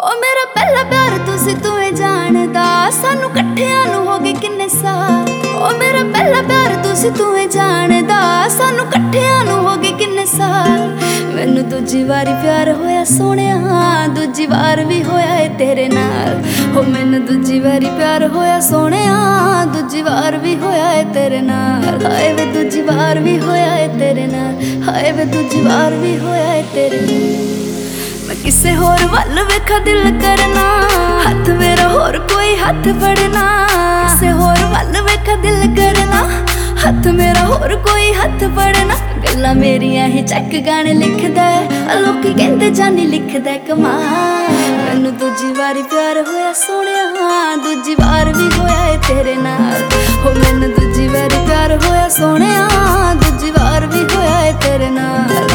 ओ मेरा पहला प्यार तुसी तुए जानदा, सानू कट्ठियां नू हो गए किन्ने साल। ओ मेरा पहला प्यार तुसी तुए जानदा, सानू कट्ठियां नू हो गए किन्ने साल। मैनू दूजी वारी प्यार होया सोहणिया, दूजी वार भी होया है तेरे नाल। हो मैनू दूजी वारी प्यार होया सोहणिया, दूजी वार भी होया है तेरे नाल। हाय वे दूजी वार भी होया है तेरे नाल, हाय वे दूजी वार भी होया है तेरे नाल। मैं किसे होर वल वेखा दिल करना, हाथ मेरा होर कोई हाथ फड़ना। किसे होर वल वेखा दिल करना, हाथ मेरा होर कोई हाथ फड़ना। गल्लां मेरियां ही चक गाने लिखदा है, लोकी कहंदे जानी लिखदा कमाल। मैनू दूजी वारी प्यार होया सोहणिया, दूजी वार भी होया है तेरे नाल। हो मैनू दूजी वारी प्यार होया सोहणिया, दूजी वार भी होया है तेरे नाल।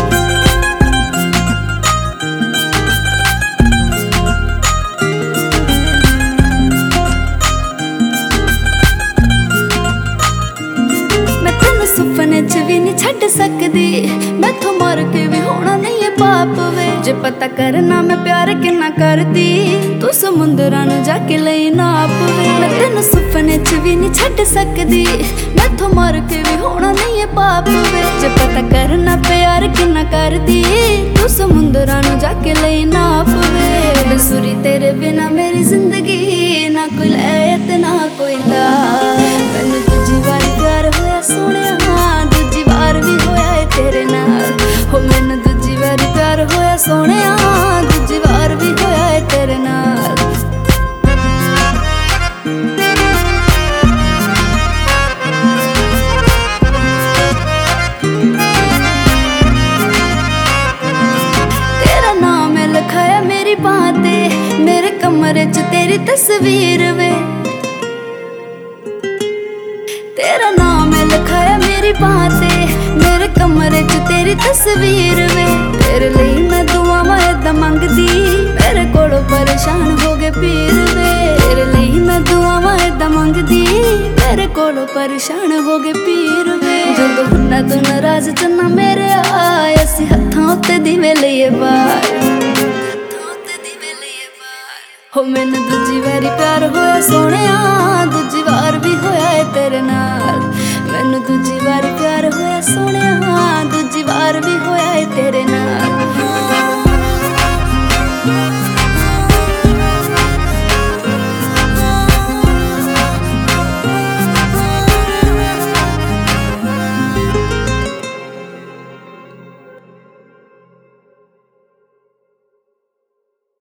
सुपने च भी नहीं छड़ सकदी, मैथों मर के भी होना नहीं है पाप वे। जे पता करना मैं प्यार किन्ना करदी, तू समुंदरां नू जाके लई नाप वे। मैं तेनू सुपने च भी नहीं छड़ सकदी, मैथों मर के भी होना नहीं है पाप वे। जे पता करना प्यार किन्ना करदी, तू समुंदरां नू जाके लई नाप वे। बेसुरी तेरे बिना मेरी जिंदगी, ना कोई लैत ना कोई दा। मैनू दूजी वारी प्यार होया सोहणिया, दूजी वार भी होया है तेरे नाल। हो मैनू दूजी वारी प्यार होया सोहणिया, दूजी वार भी होया है तेरे नाल। तेरा नाम है लिखाया मेरी बाह ते, मेरे कमरे च तेरी तस्वीर वे। तेरा नाम है लिखाया मेरी बाह ते, मेरे कमरे च तेरी तस्वीर वे। तेरे लिए मैं दुआवां ऐदां मंगदी, मेरे कोलों परेशान हो गए पीर वे। तेरे लिए मैं दुआवां ऐदां मंगदी, मेरे कोलों परेशान हो गए पीर वे। जदों हुन्ना तू नाराज चन्ना मेरे आए, असीं हत्थां उत्ते दिवे लईए बार। हो मैनू दूजी वारी प्यार होया सोहणिया, दूजी वार भी होया है तेरे नाल। मैनू दूजी वारी प्यार होया सोहणिया, दूजी वार भी होया है तेरे नाल।